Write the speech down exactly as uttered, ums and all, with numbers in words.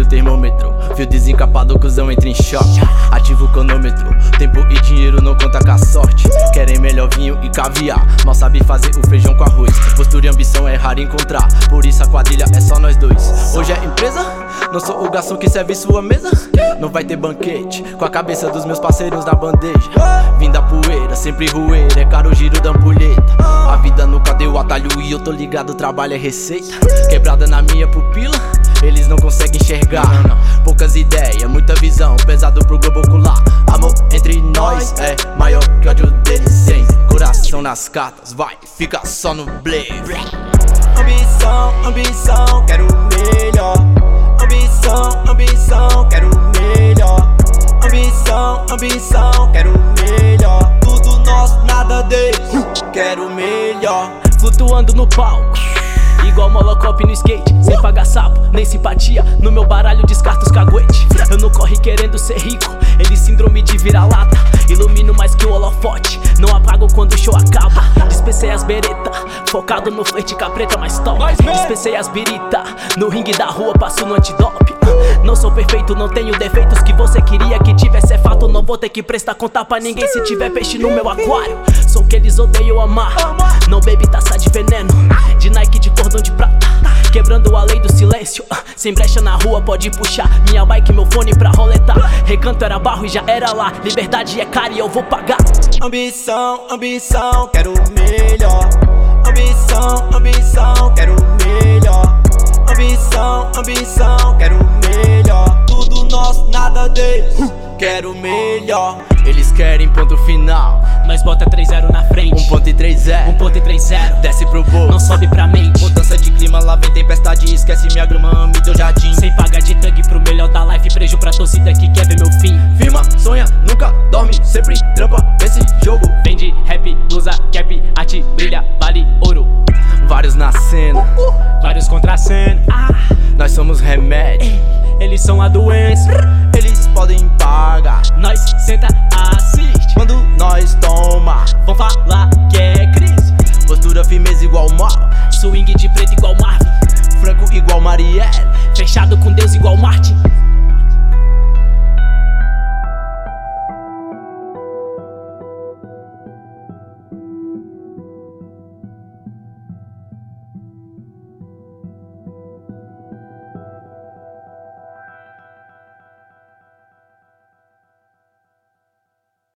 o termômetro. Fio desencapado, cuzão entra em choque. Ativa o cronômetro, tempo e dinheiro não conta com a sorte. Querem melhor vinho e caviar, mal sabe fazer o feijão com arroz. Postura e ambição é raro encontrar, por isso a quadrilha é só nós dois. Hoje é empresa, não sou o garçom que serve sua mesa. Não vai ter banquete, com a cabeça dos meus parceiros na bandeja. Vim da poeira, sempre rueira, é caro o giro da ampulheta. A vida nunca deu atalho e eu tô ligado, trabalho é receita. Quebrada na minha pupila, eles não conseguem enxergar. Poucas ideias, muita visão, pesado pro globo ocular. Amor entre nós é maior que ódio deles. Sem coração nas cartas, vai, fica só no blaze. Ambição, ambição, quero o melhor. Ambição, ambição, quero o melhor. Ambição, ambição, quero o melhor. Tudo nosso, nada deles, quero o melhor. Flutuando no palco, igual molocop no skate, sem pagar sapo, nem simpatia. No meu baralho descarto os caguete. Eu não corre querendo ser rico, ele síndrome de vira-lata. Ilumino mais que o holofote, não apago quando o show acaba. Dispensei as bereta, focado no flerte com a preta mais top. Dispensei as birita, no ringue da rua passo no antidope. Não sou perfeito, não tenho defeitos que você queria que tivesse, é fato. Não vou ter que prestar conta pra ninguém se tiver peixe no meu aquário. Sou o que eles odeiam amar, não baby taça de veneno, de Nike de cordão de prata, quebrando a lei do silêncio. Sem brecha na rua pode puxar minha bike, meu fone pra roletar. Recanto era barro e já era lá, liberdade é cara e eu vou pagar. Ambição, ambição, quero o melhor. Ambição, ambição, quero o melhor. Ambição, ambição, quero o melhor. Tudo nosso, nada deles, quero o melhor. Eles querem ponto final, nós bota três zero na frente. um ponto três zero, um ponto três zero, desce pro bolso, não sobe pra mente. Mudança de clima, lá vem tempestade, esquece minha grama, me deu jardim. Sem pagar de thug pro melhor da life, preju pra torcida que quer ver meu fim. Firma, sonha, nunca dorme, sempre trampa nesse jogo. Vende rap, blusa, cap, arte, brilha, vale ouro. Vários na cena, uh, uh. vários contra a cena. Ah, nós somos remédio, eles são a doença. Eles